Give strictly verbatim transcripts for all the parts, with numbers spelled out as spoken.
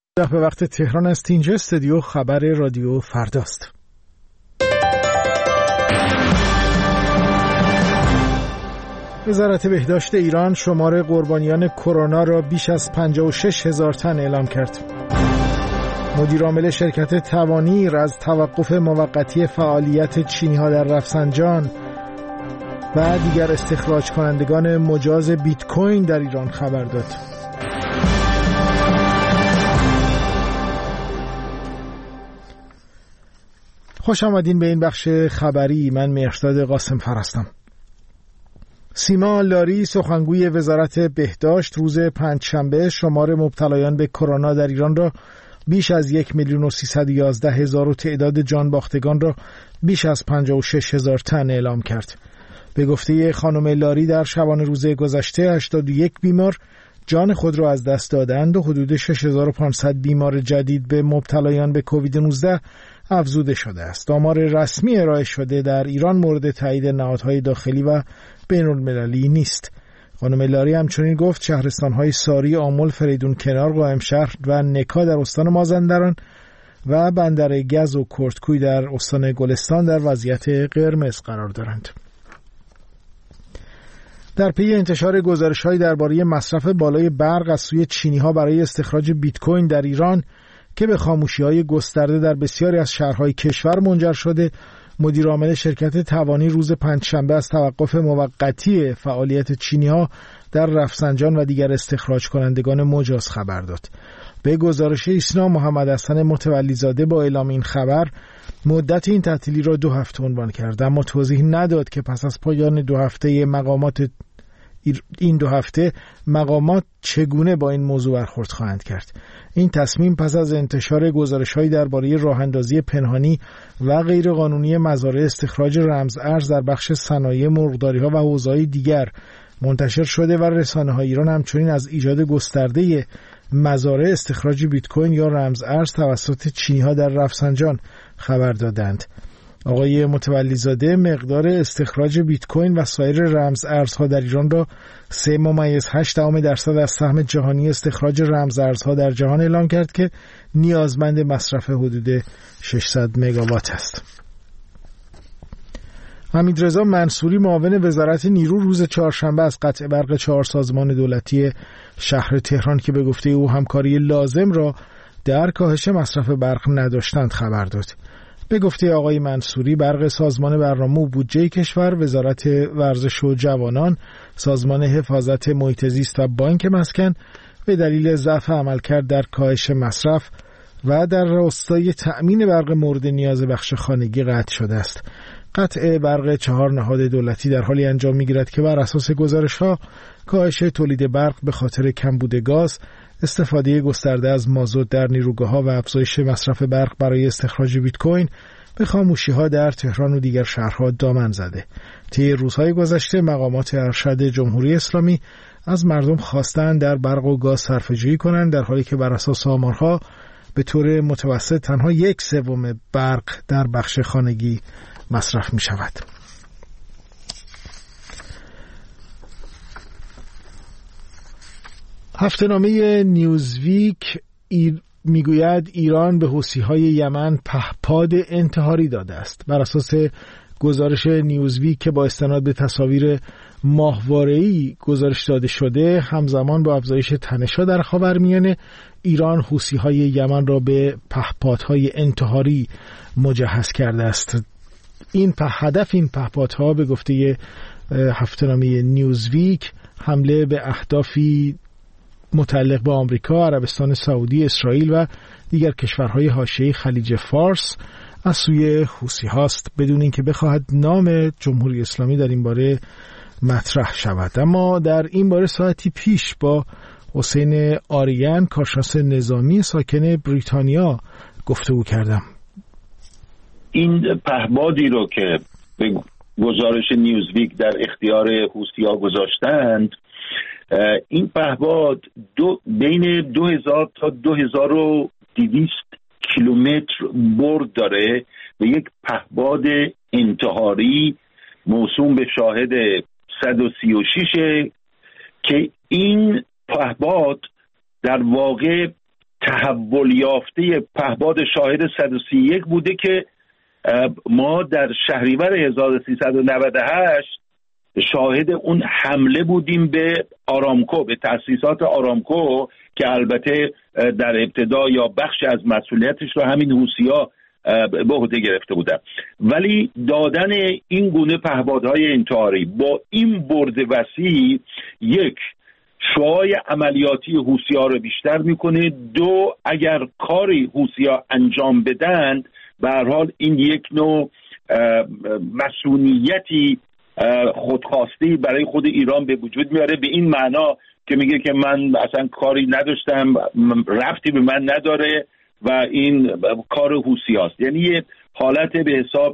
به وقت تهران است. اینجا استودیو خبر رادیو فرداست. وزارت بهداشت ایران شمار قربانیان کرونا را بیش از پنجاه و شش هزار تن اعلام کرد. مدیر عامل شرکت توانیر از توقف موقتی فعالیت چینی‌ها در رفسنجان و دیگر استخراج کنندگان مجاز بیت کوین در ایران خبر داد. خوش آمدین به این بخش خبری. من مهرداد قاسمفر هستم. سیما لاری سخنگوی وزارت بهداشت روز پنجشنبه شمار مبتلایان به کرونا در ایران را بیش از یک میلیون و سیصد و یازده هزار و تعداد جان باختگان را بیش از پنجاه و شش هزار تن اعلام کرد. به گفته خانم لاری در شبانه روز گذشته هشتاد و یک بیمار جان خود را از دست دادند و حدود شش هزار و پانصد بیمار جدید به مبتلایان به کووید نوزده افزوده شده است. آمار رسمی ارائه شده در ایران مورد تایید نهادهای داخلی و بین‌المللی نیست. خانم لاری همچنین گفت شهرستان‌های ساری، آمل، فریدون کنار، قائمشهر و نکا در استان مازندران و بندر گز و کرتکوی در استان گلستان در وضعیت قرمز قرار دارند. در پی انتشار گزارش‌هایی درباره مصرف بالای برق از سوی چینی‌ها برای استخراج بیت کوین در ایران که به خاموشی‌های گسترده در بسیاری از شهرهای کشور منجر شده، مدیر عامل شرکت توانی روز پنجشنبه از توقف موقتی فعالیت چینی‌ها در رفسنجان و دیگر استخراج کنندگان مجاز خبر داد. به گزارش ایسنا، محمد حسن متولی‌زاده با اعلام این خبر مدت این تعطیلی را دو هفته عنوان کرد، اما توضیح نداد که پس از پایان دو هفته مقامات این دو هفته مقامات چگونه با این موضوع برخورد خواهند کرد. این تصمیم پس از انتشار گزارش‌هایی درباره راه‌اندازی پنهانی و غیرقانونی مزارع استخراج رمز ارز در بخش صنایع مرغداری‌ها و حوزه‌های دیگر منتشر شده و رسانه‌های ایران همچنین از ایجاد گسترده مزارع استخراج بیت کوین یا رمز ارز توسط چینی‌ها در رفسنجان خبر دادند. آقای متولی‌زاده مقدار استخراج بیت کوین و سایر رمز ارزها در ایران را سه ممیز هشت درصد از سهم جهانی استخراج رمز ارزها در جهان اعلام کرد که نیازمند مصرف حدود ششصد مگاوات است. حمیدرضا منصوری معاون وزارت نیرو روز چهارشنبه از قطع برق چهار سازمان دولتی شهر تهران که به گفته او همکاری لازم را در کاهش مصرف برق نداشتند خبر داد. به گفته آقای منصوری برق سازمان برنامه و بودجه کشور، وزارت ورزش و جوانان، سازمان حفاظت محیط زیست و بانک مسکن به دلیل ضعف عملکرد در کاهش مصرف و در راستای تأمین برق مورد نیاز بخش خانگی قطع شده است. قطع برق چهار نهاد دولتی در حالی انجام می‌گیرد که بر اساس گزارش‌ها کاهش تولید برق به خاطر کمبود گاز، استفاده گسترده از مازوت در نیروگاه‌ها و افزایش مصرف برق برای استخراج بیت کوین به خاموشی‌ها در تهران و دیگر شهرها دامن زده. طی روزهای گذشته مقامات ارشد جمهوری اسلامی از مردم خواستند در برق و گاز صرفه‌جویی کنند، در حالی که بر اساس آمارها به طور متوسط تنها یک سوم برق در بخش خانگی مصرف می شود. هفته‌نامه نیوزویک ایر میگوید ایران به حوثی‌های یمن پهپاد انتحاری داده است. بر اساس گزارش نیوزویک که با استناد به تصاویر ماهواره‌ای گزارش داده شده، همزمان با افزایش تنش‌ها در خاورمیانه، ایران حوثی‌های یمن را به پهپادهای انتحاری مجهز کرده است. این په هدف این پهپادها به گفته هفته‌نامه نیوزویک حمله به اهدافی متعلق به آمریکا، عربستان سعودی، اسرائیل و دیگر کشورهای حاشیه خلیج فارس از سوی حوثی هاست، بدون اینکه بخواهد نام جمهوری اسلامی در این باره مطرح شود. اما در این باره ساعتی پیش با حسین آریان، کارشناس نظامی ساکن بریتانیا، گفتگو کردم. این پهپادی رو که به گزارش نیوزویک در اختیار حوثی‌ها گذاشتند، این پهپاد دو بین دو هزار تا دو هزار و دویست کیلومتر برد داره و یک پهپاد انتحاری موسوم به شاهد صد و سی و شش که این پهپاد در واقع تحول یافته پهپاد شاهد صد و سی و یک بوده که ما در شهریور هزار و سیصد و نود و هشت شاهد اون حمله بودیم به آرامکو، به تأسیسات آرامکو که البته در ابتدا یا بخش از مسئولیتش رو همین حوثی‌ها به عهده گرفته بودن. ولی دادن این گونه پهپادهای انتحاری با این برد وسیع، یک، شعاع عملیاتی حوثی‌ها رو بیشتر میکنه، دو، اگر کاری حوثی‌ها انجام بدند به هر حال این یک نوع مسئولیتی خودخواسته برای خود ایران به وجود میاره، به این معنا که میگه که من اصلا کاری نداشتم، ربطی به من نداره و این کار حوثی‌هاست. یعنی یه حالت به حساب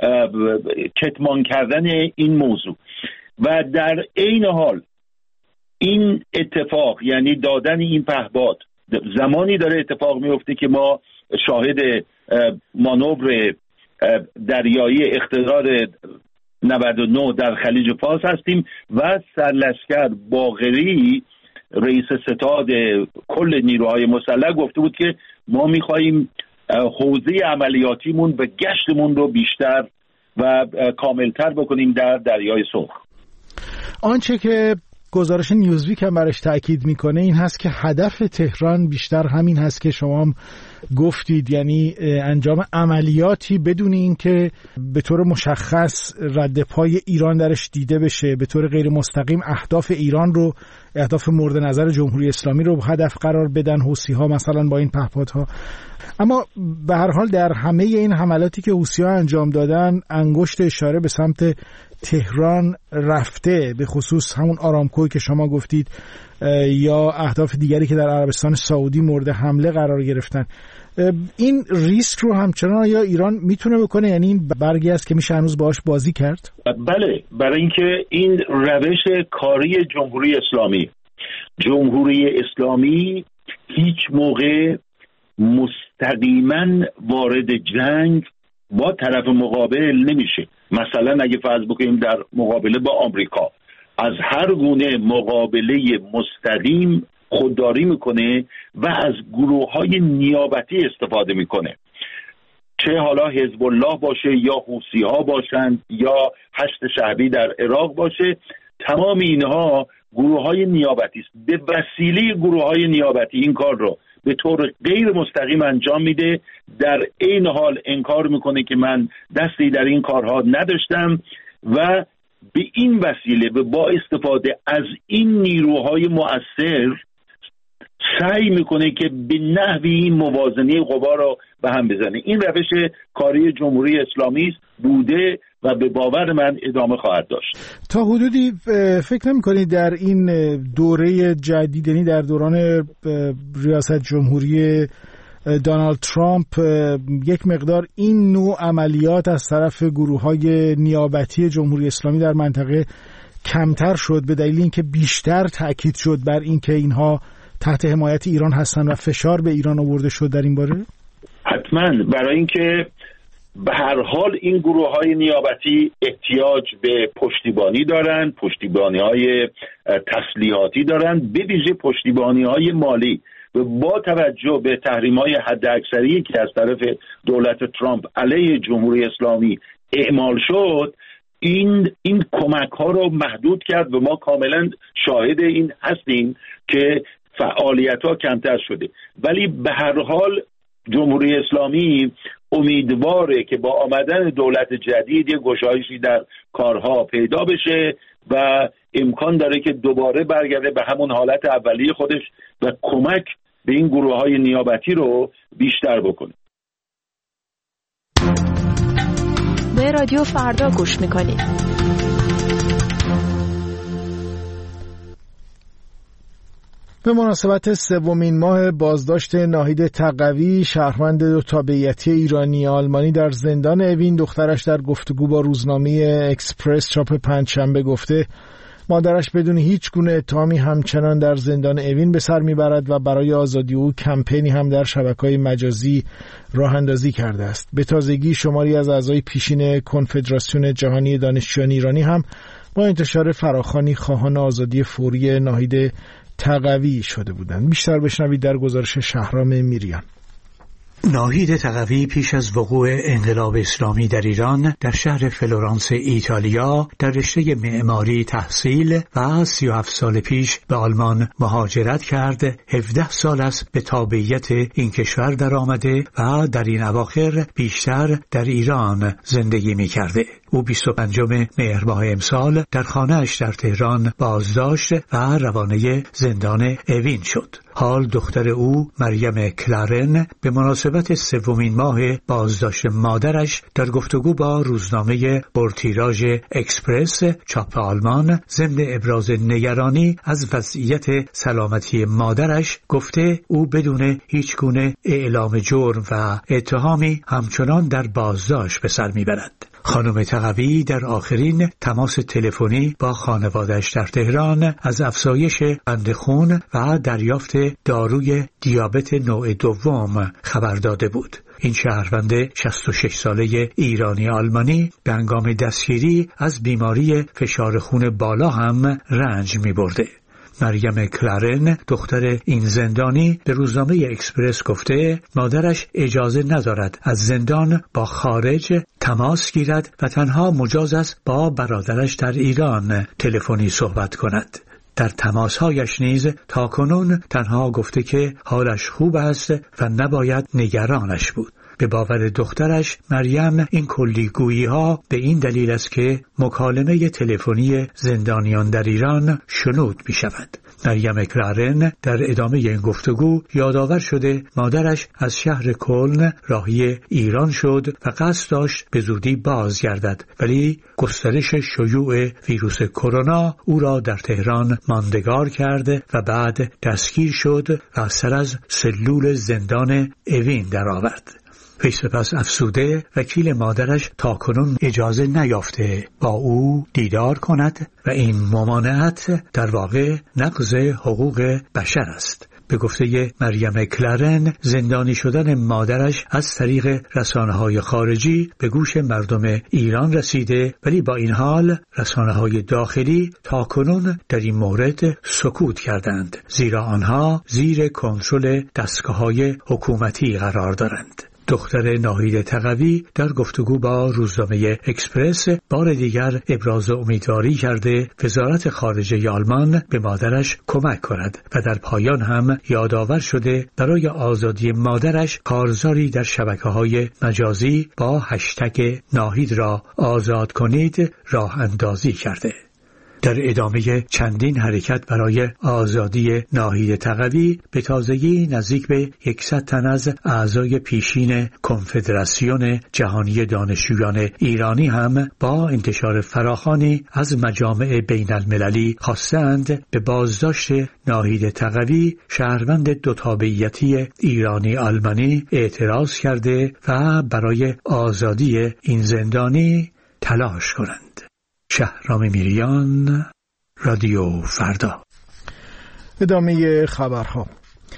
کتمان کردن این موضوع. و در عین حال این اتفاق، یعنی دادن این پهپاد، زمانی داره اتفاق میفته که ما شاهد مانور دریایی اقتدار نود و نه در خلیج فارس هستیم و سرلشکر باقری رئیس ستاد کل نیروهای مسلح گفته بود که ما میخواییم حوزه عملیاتیمون و گشتمون رو بیشتر و کاملتر بکنیم در دریای سرخ. آنچه که گزارش نیوزویک هم برش تأکید میکنه این هست که هدف تهران بیشتر همین هست که شما هم گفتید، یعنی انجام عملیاتی بدون اینکه به طور مشخص رد پای ایران درش دیده بشه، به طور غیر مستقیم اهداف ایران رو، اهداف مورد نظر جمهوری اسلامی رو هدف قرار بدن حوثی‌ها مثلا با این پهپادها. اما به هر حال در همه این حملاتی که حوثی‌ها انجام دادن انگشت اشاره به سمت تهران رفته، به خصوص همون آرامکوی که شما گفتید یا اهداف دیگری که در عربستان سعودی مورد حمله قرار گرفتن. این ریسک رو همچنان یا ایران میتونه بکنه؟ یعنی این برگی است که میشه هنوز باهاش بازی کرد؟ بله، برای اینکه این روش کاری جمهوری اسلامی جمهوری اسلامی هیچ موقع مستقیما وارد جنگ با طرف مقابل نمیشه. مثلا اگه فرض بکنیم در مقابله با آمریکا از هر گونه مقابله مستقیم خودداری میکنه و از گروه‌های نیابتی استفاده میکنه، چه حالا حزب الله باشه یا حوثی‌ها باشند یا هشت شعبی در عراق باشه، تمام اینها گروه‌های نیابتی است. به وسیله گروه‌های نیابتی این کار رو به طور غیر مستقیم انجام میده، در این حال انکار میکنه که من دستی در این کارها نداشتم و به این وسیله و با استفاده از این نیروهای مؤثر سعی میکنه که به نحوی موازنه قوا رو به هم بزنه. این روش کاری جمهوری اسلامی بوده و به باور من ادامه خواهد داشت. تا حدودی فکر نمی‌کنید در این دوره جدید، یعنی در دوران ریاست جمهوری دونالد ترامپ، یک مقدار این نوع عملیات از طرف گروه‌های نیابتی جمهوری اسلامی در منطقه کمتر شد به دلیل اینکه بیشتر تأکید شد بر اینکه اینها تحت حمایت ایران هستن و فشار به ایران آورده شد در این باره؟ حتما، برای اینکه به هر حال این گروه‌های نیابتی احتیاج به پشتیبانی دارند، پشتیبانی‌های تسلیحاتی دارند، به ویژه پشتیبانی‌های مالی. و با توجه به تحریم‌های حداکثری که از طرف دولت ترامپ علیه جمهوری اسلامی اعمال شد، این این کمک‌ها رو محدود کرد و ما کاملا شاهد این هستیم که فعالیت‌ها کمتر شده. ولی به هر حال جمهوری اسلامی امیدواره که با آمدن دولت جدید یک گشایشی در کارها پیدا بشه و امکان داره که دوباره برگرده به همون حالت اولیه خودش و کمک به این گروه‌های نیابتی رو بیشتر بکنه. به رادیو فردا گوش میکنید. به مناسبت سومین ماه بازداشت ناهید تقوی، شهروند دو تابعیتی ایرانی آلمانی در زندان اوین، دخترش در گفتگو با روزنامه اکسپرس چاپ پنجشنبه گفته مادرش بدون هیچ گونه اتهامی همچنان در زندان اوین به سر میبرد و برای آزادی او کمپینی هم در شبکه‌های مجازی راه اندازی کرده است. به تازگی شماری از اعضای پیشین کنفدراسیون جهانی دانشجویان ایرانی هم با انتشار فراخوانی خواهان آزادی فوری ناهید تقوی شده بودند. بیشتر بشنوید در گزارش شهرام میریان. ناهید تقوی پیش از وقوع انقلاب اسلامی در ایران در شهر فلورانس ایتالیا در رشته معماری تحصیل و سی و هفت سال پیش به آلمان مهاجرت کرد. هفده سال است به تابعیت این کشور در آمده و در این اواخر بیشتر در ایران زندگی می کرده. او بیست و پنجم مهر ماه امسال در خانه‌اش در تهران بازداشت و روانه زندان اوین شد. حال دختر او مریم کلارن به مناسبت سومین ماه بازداشت مادرش در گفتگو با روزنامه پرتیراژ اکسپرس چاپ آلمان ضمن ابراز نگرانی از وضعیت سلامتی مادرش گفته او بدون هیچ گونه اعلام جرم و اتهامی همچنان در بازداشت به سر میبرد. خانم تقوی در آخرین تماس تلفنی با خانواده‌اش در تهران از افزایش قند خون و دریافت داروی دیابت نوع دوم خبر داده بود. این شهروند شصت و شش ساله ایرانی آلمانی به هنگام دستگیری از بیماری فشار خون بالا هم رنج می برده. مریم کلارن دختر این زندانی به روزنامه اکسپرس گفته مادرش اجازه ندارد از زندان با خارج تماس گیرد و تنها مجاز است با برادرش در ایران تلفنی صحبت کند. در تماسهایش نیز تاکنون تنها گفته که حالش خوب است و نباید نگرانش بود. به باور دخترش مریم این کلیگویی ها به این دلیل است که مکالمه تلفنی زندانیان در ایران شنود می شود. مریم کلارن در ادامه این گفتگو یادآور شده مادرش از شهر کلن راهی ایران شد و قصد داشت به زودی بازگردد، ولی گسترش شیوع ویروس کرونا او را در تهران ماندگار کرد و بعد دستگیر شد و سر از سلول زندان اوین درآورد. وی سپس افسوده وکیل مادرش تاکنون اجازه نیافته با او دیدار کند و این ممانعت در واقع نقض حقوق بشر است. به گفته مریم کلارن زندانی شدن مادرش از طریق رسانه‌های خارجی به گوش مردم ایران رسیده، ولی با این حال رسانه‌های داخلی تاکنون در این مورد سکوت کردند، زیرا آنها زیر کنترل دستگاه‌های حکومتی قرار دارند. دختر ناهید تقوی در گفتگو با روزنامه اکسپرس بار دیگر ابراز امیدواری کرده وزارت خارجه آلمان به مادرش کمک کند و در پایان هم یادآور شده برای آزادی مادرش کارزاری در شبکه‌های مجازی با هشتگ ناهید را آزاد کنید راه اندازی کرده. در ادامه چندین حرکت برای آزادی ناهید تقوی به تازگی نزدیک به صد تن از اعضای پیشین کنفدراسیون جهانی دانشجویان ایرانی هم با انتشار فراخوانی از مجامع بین المللی خواستند به بازداشت ناهید تقوی شهروند دو تابعیتی ایرانی آلمانی اعتراض کرده و برای آزادی این زندانی تلاش کنند. شهرام میریان، رادیو فردا. ادامه خبرها.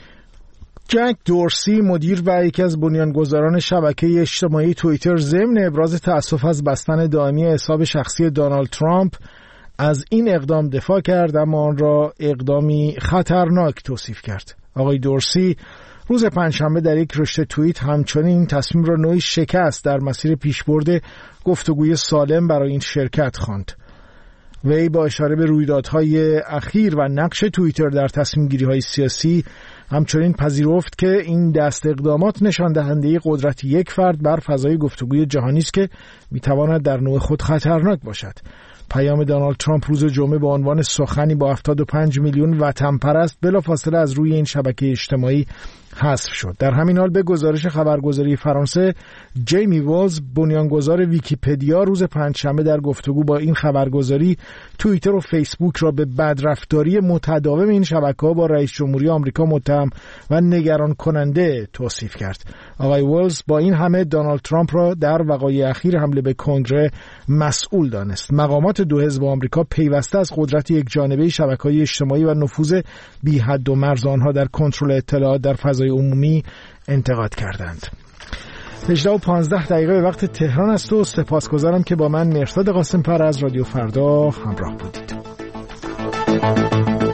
جک دورسی مدیر و یکی از بنیانگذاران شبکه اجتماعی توییتر ضمن ابراز تأسف از بستن دائمی حساب شخصی دونالد ترامپ از این اقدام دفاع کرد، اما آن را اقدامی خطرناک توصیف کرد. آقای دورسی روز پنجشنبه در یک رشته توییت همچنین تصمیم را نوعی شکست در مسیر پیشبرد گفتگوی سالم برای این شرکت خواند. وی با اشاره به رویدادهای اخیر و نقش توییتر در تصمیم‌گیری‌های سیاسی همچنین پذیرفت که این دست اقدامات نشان دهنده قدرت یک فرد بر فضای گفتگوی جهانی است که می‌تواند در نوع خود خطرناک باشد. پیام دونالد ترامپ روز جمعه با عنوان سخنی با هفتاد و پنج میلیون وطن پرست بلافاصله از روی این شبکه اجتماعی حذف شد. در همین حال به گزارش خبرگزاری فرانسه، جیمی وولز بنیانگذار ویکی‌پدیا روز پنجشنبه در گفتگو با این خبرگزاری توییتر و فیسبوک را به بدرفتاری متداوم این شبکه‌ها با رئیس جمهوری آمریکا متهم و نگران کننده توصیف کرد. آقای وولز با این همه دونالد ترامپ را در وقایع اخیر حمله به کنگره مسئول دانست. مقامات دو حزب آمریکا پیوسته از قدرت یکجانبه شبکه‌های اجتماعی و نفوذ بی حد و مرز آنها در کنترل اطلاعات در فضای عمومی انتقاد کردند. هجده و پانزده دقیقه به وقت تهران است و سپاسگزارم که با من مرتضی قاسم‌پر از رادیو فردا همراه بودید.